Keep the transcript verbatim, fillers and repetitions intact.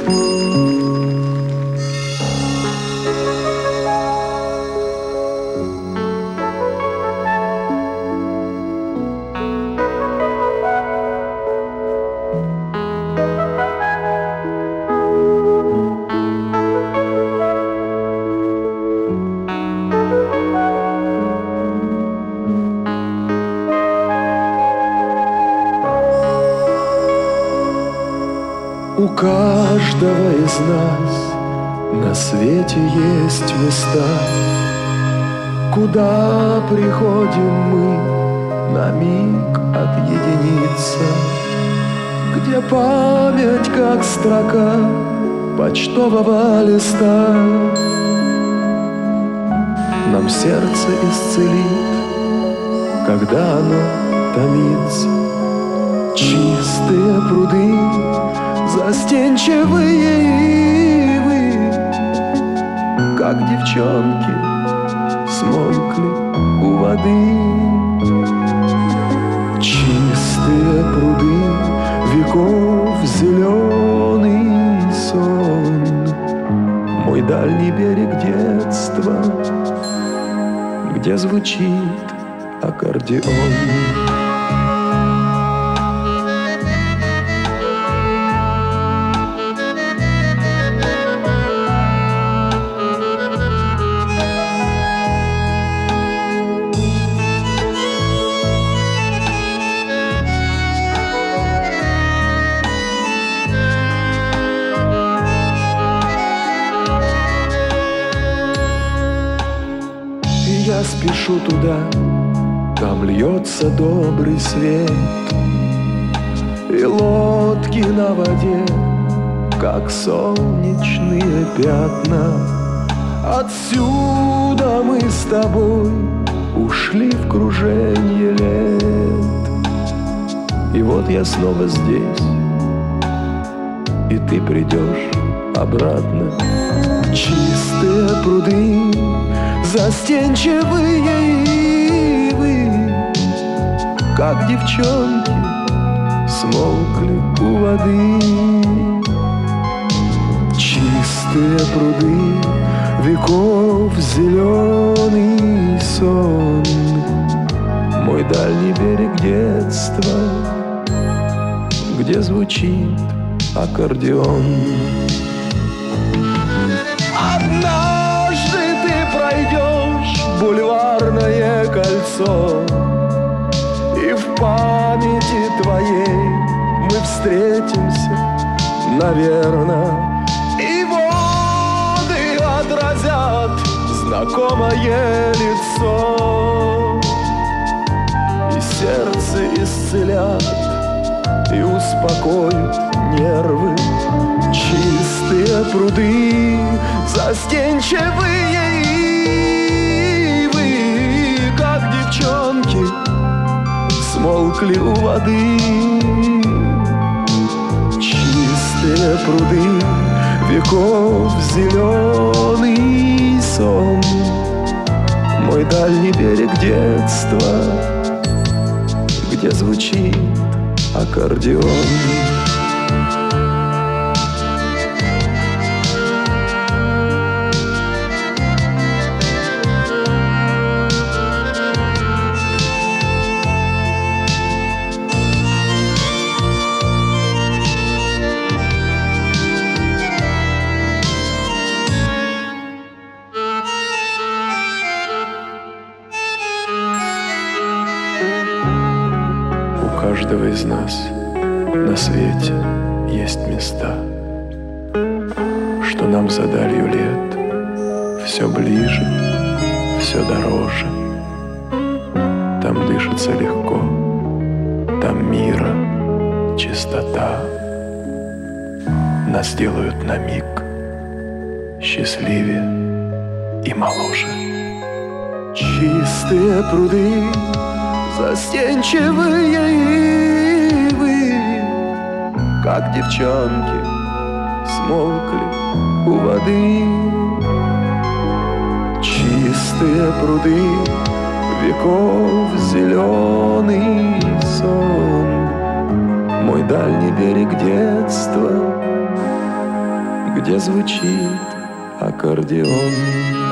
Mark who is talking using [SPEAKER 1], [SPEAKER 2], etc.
[SPEAKER 1] У каждого из нас на свете есть места, куда приходим мы на миг отъединиться, где память, как строка почтового листа, нам сердце исцелит, когда оно томится. Чистые пруды, застенчивые ивы, как девчонки, смолкли у воды. Чистые пруды, веков зеленый сон, мой дальний берег детства, где звучит аккордеон. Я спешу туда, там льется добрый свет, и лодки на воде, как солнечные пятна. Отсюда мы с тобой ушли в круженье лет, и вот я снова здесь, и ты придешь обратно. Чистые пруды, застенчивые ивы, как девчонки, смолкли у воды. Чистые пруды, веков зеленый сон, мой дальний берег детства, где звучит аккордеон. Однажды ты пройдешь бульварное кольцо, и в памяти твоей мы встретимся, наверно, и воды отразят знакомое лицо, и сердце исцелят, и успокоят нервы. Чистые пруды, застенчивые ивы, как девчонки, смолкли у воды. Чистые пруды, веков зеленый сон, мой дальний берег детства, где звучит аккордеон. У каждого из нас на свете есть места, что нам за далью лет все ближе, все дороже. Там дышится легко, там мира, чистота. Нас делают на миг счастливее и моложе. Чистые пруды, застенчивые ивы, как девчонки, смолкли у воды. Чистые пруды, веков зеленый сон, мой дальний берег детства, где звучит аккордеон.